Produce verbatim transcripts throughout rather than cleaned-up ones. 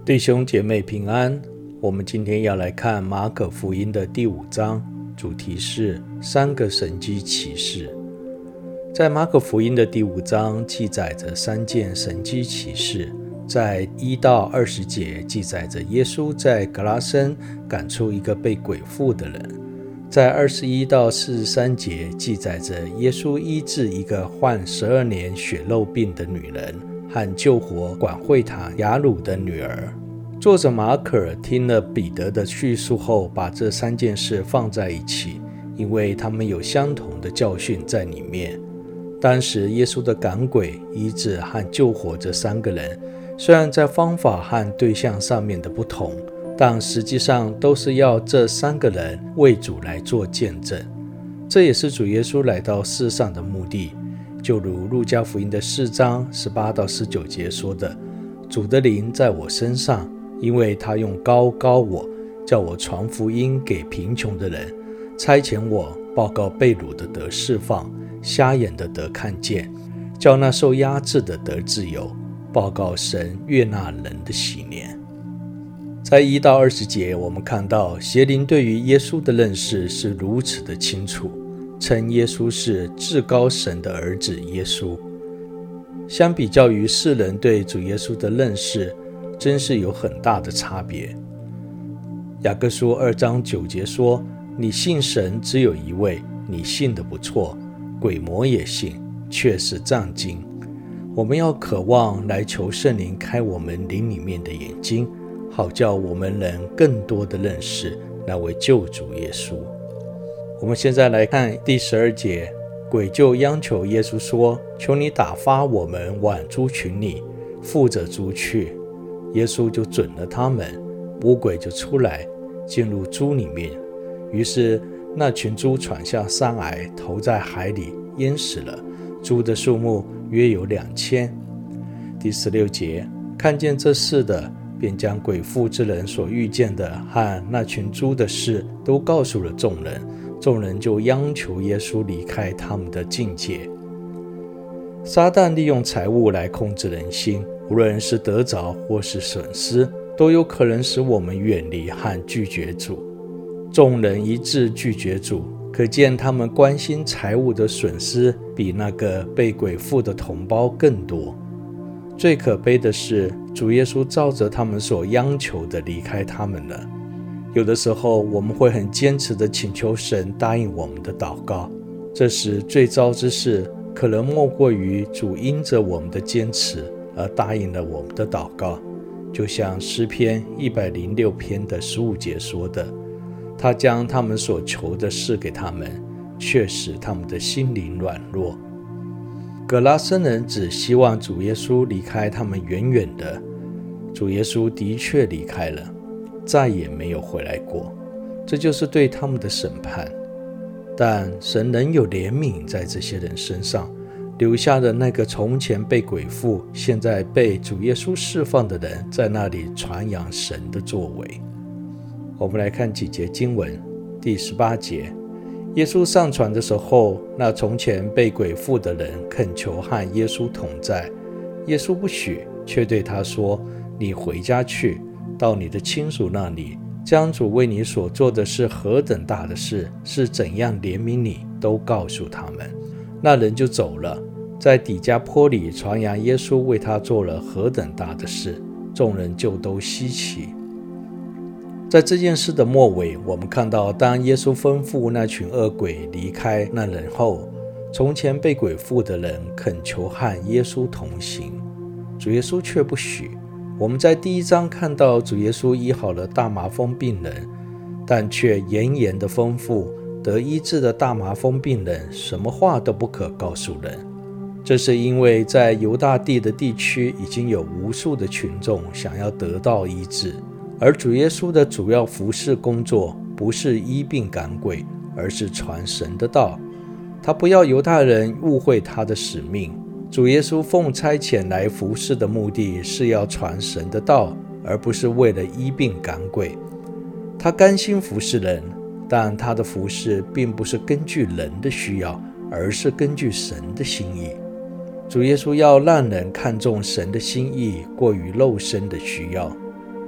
弟兄姐妹平安，我们今天要来看马可福音的第五章，主题是三个神迹奇事。在马可福音的第五章记载着三件神迹奇事，在一到二十节记载着耶稣在格拉森赶出一个被鬼附的人，在二十一到四十三节记载着耶稣医治一个患十二年血漏病的女人和救活管会堂雅鲁的女儿。作者马可听了彼得的叙述后，把这三件事放在一起，因为他们有相同的教训在里面。当时耶稣的赶鬼、医治和救活这三个人，虽然在方法和对象上面的不同，但实际上都是要这三个人为主来做见证。这也是主耶稣来到世上的目的，就如路加福音的四章十八到十九节说的，主的灵在我身上，因为他用膏膏我，叫我传福音给贫穷的人，差遣我报告被掳的得释放，瞎眼的得看见，叫那受压制的得自由，报告神悦纳人的喜年。在一到二十节，我们看到邪灵对于耶稣的认识是如此的清楚，称耶稣是至高神的儿子耶稣。相比较于世人对主耶稣的认识，真是有很大的差别。雅各书二章九节说，你信神只有一位，你信得不错，鬼魔也信，却是战惊。我们要渴望来求圣灵开我们灵里面的眼睛，好叫我们能更多的认识那位救主耶稣。我们现在来看第十二节，鬼就央求耶稣说，求你打发我们往猪群里，附着猪去。耶稣就准了他们，污鬼就出来进入猪里面，于是那群猪闯下山崖，投在海里，淹死了。猪的数目约有两千。第十六节，看见这事的，便将鬼附之人所遇见的和那群猪的事都告诉了众人，众人就央求耶稣离开他们的境界。撒旦利用财物来控制人心，无论是得着或是损失，都有可能使我们远离和拒绝主。众人一致拒绝主，可见他们关心财物的损失比那个被鬼附的同胞更多。最可悲的是，主耶稣照着他们所央求的离开他们了。有的时候我们会很坚持地请求神答应我们的祷告，这时最糟之事可能莫过于主因着我们的坚持而答应了我们的祷告。就像诗篇一百零六篇的十五节说的，他将他们所求的赐给他们，却使他们的心灵软弱。格拉森人只希望主耶稣离开他们远远的，主耶稣的确离开了，再也没有回来过，这就是对他们的审判。但神仍有怜悯在这些人身上，留下了那个从前被鬼附，现在被主耶稣释放的人，在那里传扬神的作为。我们来看几节经文。第十八节，耶稣上船的时候，那从前被鬼附的人恳求和耶稣同在，耶稣不许，却对他说，你回家去，到你的亲属那里，将主为你所做的是何等大的事，是怎样怜悯你，都告诉他们。那人就走了，在底加坡里传扬耶稣为他做了何等大的事，众人就都稀奇。在这件事的末尾，我们看到当耶稣吩咐那群恶鬼离开那人后，从前被鬼附的人恳求和耶稣同行，主耶稣却不许。我们在第一章看到主耶稣医好了大麻风病人，但却严严地吩咐得医治的大麻风病人什么话都不可告诉人。这是因为在犹大地的地区已经有无数的群众想要得到医治，而主耶稣的主要服事工作不是医病赶鬼，而是传神的道。他不要犹太人误会他的使命。主耶稣奉差遣来服事的目的是要传神的道，而不是为了医病赶鬼。他甘心服事人，但他的服事并不是根据人的需要，而是根据神的心意。主耶稣要让人看重神的心意过于肉身的需要。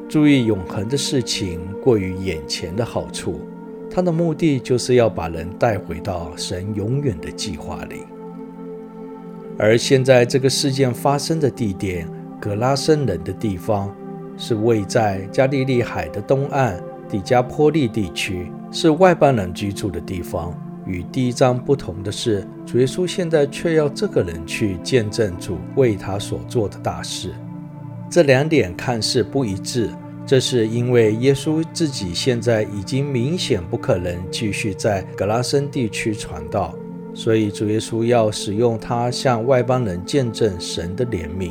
注意永恒的事情过于眼前的好处，他的目的就是要把人带回到神永远的计划里。而现在这个事件发生的地点，格拉森人的地方，是位在加利利海的东岸底加波利地区，是外邦人居住的地方。与第一章不同的是，主耶稣现在却要这个人去见证主为他所做的大事。这两点看似不一致，这是因为耶稣自己现在已经明显不可能继续在格拉森地区传道，所以主耶稣要使用他向外邦人见证神的怜悯。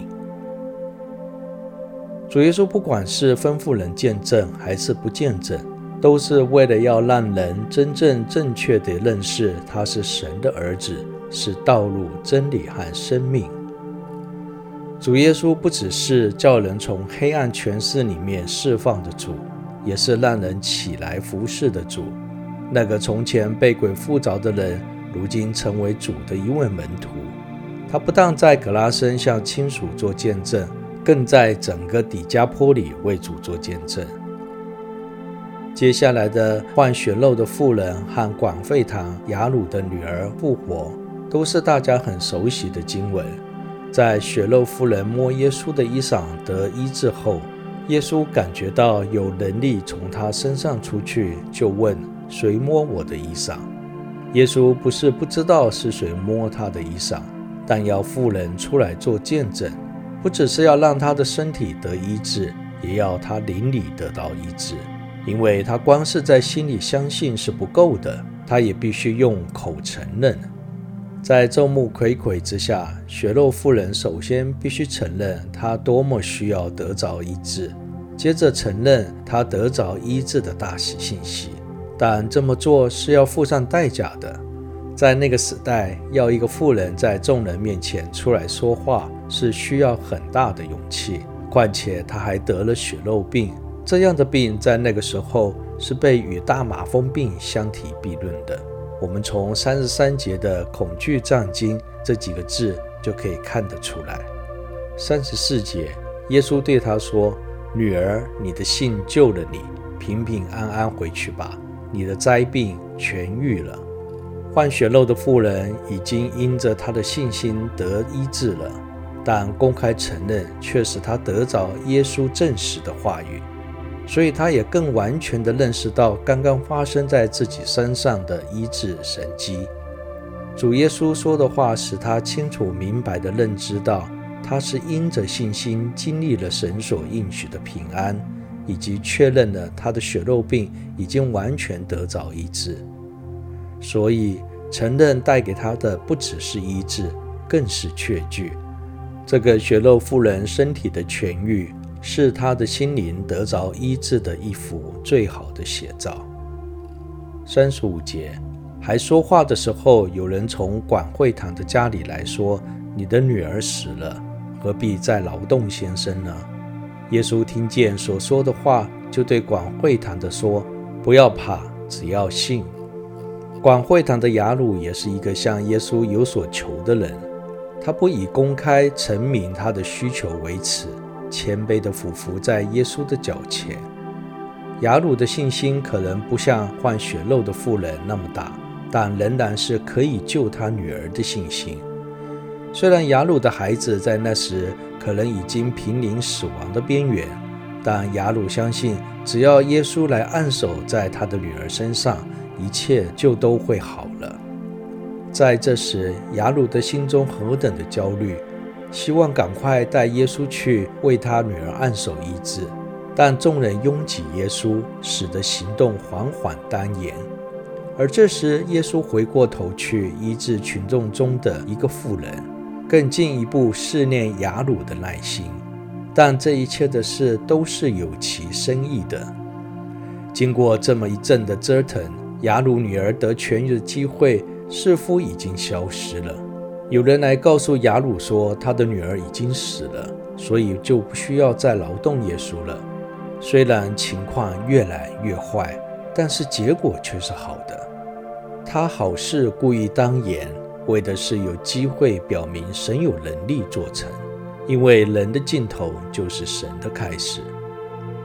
主耶稣不管是吩咐人见证还是不见证，都是为了要让人真正正确地认识他是神的儿子，是道路、真理和生命。主耶稣不只是叫人从黑暗权势里面释放的主，也是让人起来服侍的主。那个从前被鬼附着的人，如今成为主的一位门徒。他不但在格拉森向亲属做见证，更在整个底加波里为主做见证。接下来的患血漏的妇人和管费堂雅鲁的女儿复活，都是大家很熟悉的经文。在血漏妇人摸耶稣的衣裳得医治后，耶稣感觉到有能力从他身上出去，就问：谁摸我的衣裳？耶稣不是不知道是谁摸他的衣裳，但要妇人出来做见证，不只是要让他的身体得医治，也要他灵里得到医治。因为他光是在心里相信是不够的，他也必须用口承认。在众目睽睽之下，血漏妇人首先必须承认她多么需要得着医治，接着承认她得着医治的大喜信息。但这么做是要付上代价的。在那个时代，要一个妇人在众人面前出来说话，是需要很大的勇气，况且她还得了血漏病。这样的病在那个时候是被与大麻风病相提并论的。我们从三十三节的恐惧战惊这几个字就可以看得出来。三十四节，耶稣对他说：女儿，你的信救了你，平平安安回去吧，你的灾病痊愈了。患血漏的妇人已经因着她的信心得医治了，但公开承认却使她得着耶稣证实的话语，所以他也更完全地认识到刚刚发生在自己身上的医治神迹。主耶稣说的话使他清楚明白地认知到，他是因着信心经历了神所应许的平安，以及确认了他的血漏病已经完全得着医治。所以承认带给他的不只是医治，更是确据。这个血漏妇人身体的痊愈，是他的心灵得着医治的一幅最好的写照。三十五节，还说话的时候，有人从管会堂的家里来说：你的女儿死了，何必再劳动先生呢？耶稣听见所说的话，就对管会堂的说：不要怕，只要信。管会堂的雅鲁也是一个向耶稣有所求的人，他不以公开陈明他的需求为耻，谦卑地俯伏在耶稣的脚前。雅鲁的信心可能不像患血漏的妇人那么大，但仍然是可以救他女儿的信心。虽然雅鲁的孩子在那时可能已经濒临死亡的边缘，但雅鲁相信，只要耶稣来按手在他的女儿身上，一切就都会好了。在这时，雅鲁的心中何等的焦虑，希望赶快带耶稣去为他女儿按手医治，但众人拥挤耶稣，使得行动缓缓耽延。而这时，耶稣回过头去医治群众中的一个妇人，更进一步试炼雅鲁的耐心。但这一切的事都是有其深意的。经过这么一阵的折腾，雅鲁女儿得痊愈的机会似乎已经消失了。有人来告诉雅鲁说，他的女儿已经死了，所以就不需要再劳动耶稣了。虽然情况越来越坏，但是结果却是好的。他好事故意当言，为的是有机会表明神有能力做成，因为人的尽头就是神的开始。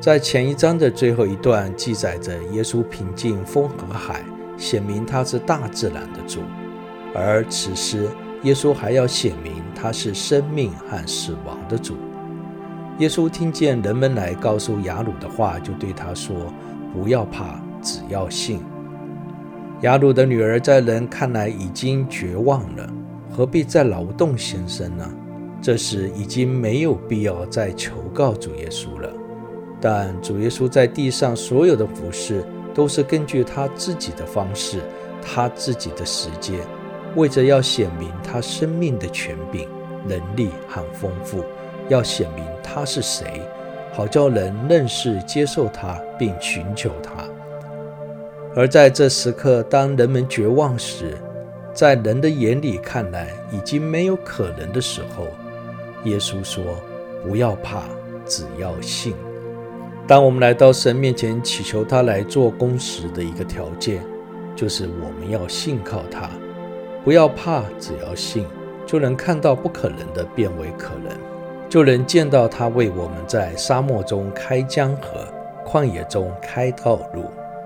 在前一章的最后一段记载着耶稣平静风和海，显明他是大自然的主，而此时耶稣还要显明他是生命和死亡的主。耶稣听见人们来告诉雅鲁的话，就对他说：不要怕，只要信。雅鲁的女儿在人看来已经绝望了，何必再劳动先生呢？这时已经没有必要再求告主耶稣了。但主耶稣在地上所有的服事，都是根据他自己的方式，他自己的时间，为着要显明他生命的权柄、能力和丰富，要显明他是谁，好叫人认识、接受他，并寻求他。而在这时刻，当人们绝望时，在人的眼里看来已经没有可能的时候，耶稣说：不要怕，只要信。当我们来到神面前祈求他来做工时的一个条件，就是我们要信靠他。不要怕，只要信，就能看到不可能的变为可能，就能见到他为我们在沙漠中开江河，旷野中开道路。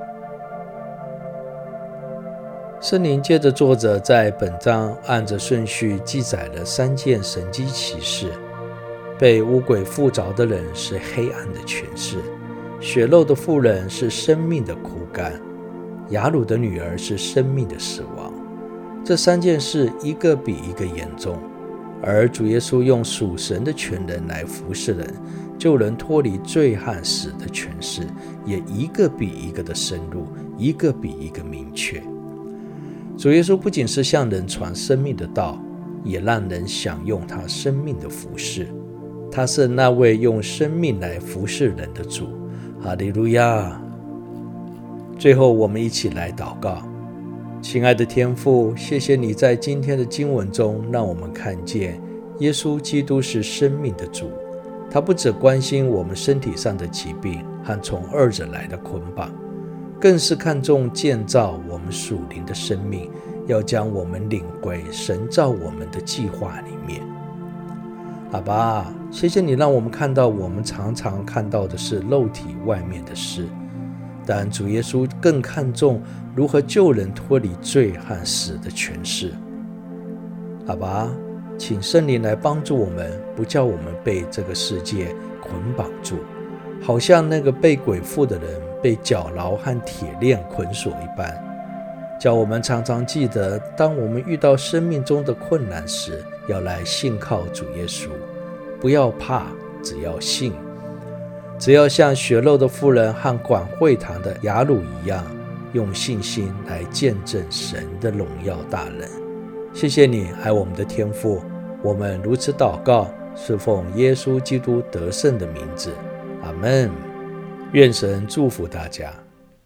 圣灵借着作者在本章按着顺序记载了三件神迹奇事。被污鬼附着的人是黑暗的权势，血肉的妇人是生命的枯干，雅鲁的女儿是生命的死亡。这三件事一个比一个严重，而主耶稣用属神的权能来服侍人，就能脱离罪和死的权势，也一个比一个的深入，一个比一个明确。主耶稣不仅是向人传生命的道，也让人享用他生命的服侍。他是那位用生命来服侍人的主。哈利路亚！最后我们一起来祷告。亲爱的天父，谢谢你在今天的经文中让我们看见耶稣基督是生命的主。他不只关心我们身体上的疾病和从二者来的捆绑，更是看重建造我们属灵的生命，要将我们领归神造我们的计划里面。阿爸，谢谢你让我们看到我们常常看到的是肉体外面的事，但主耶稣更看重如何救人脱离罪和死的权势。阿爸，请圣灵来帮助我们，不叫我们被这个世界捆绑住，好像那个被鬼附的人被脚牢和铁链捆锁一般。叫我们常常记得，当我们遇到生命中的困难时，要来信靠主耶稣。不要怕，只要信。只要像血肉的妇人和管会堂的雅鲁一样，用信心来见证神的荣耀大能。谢谢你爱我们的天父，我们如此祷告，是奉耶稣基督得胜的名字。阿们。愿神祝福大家。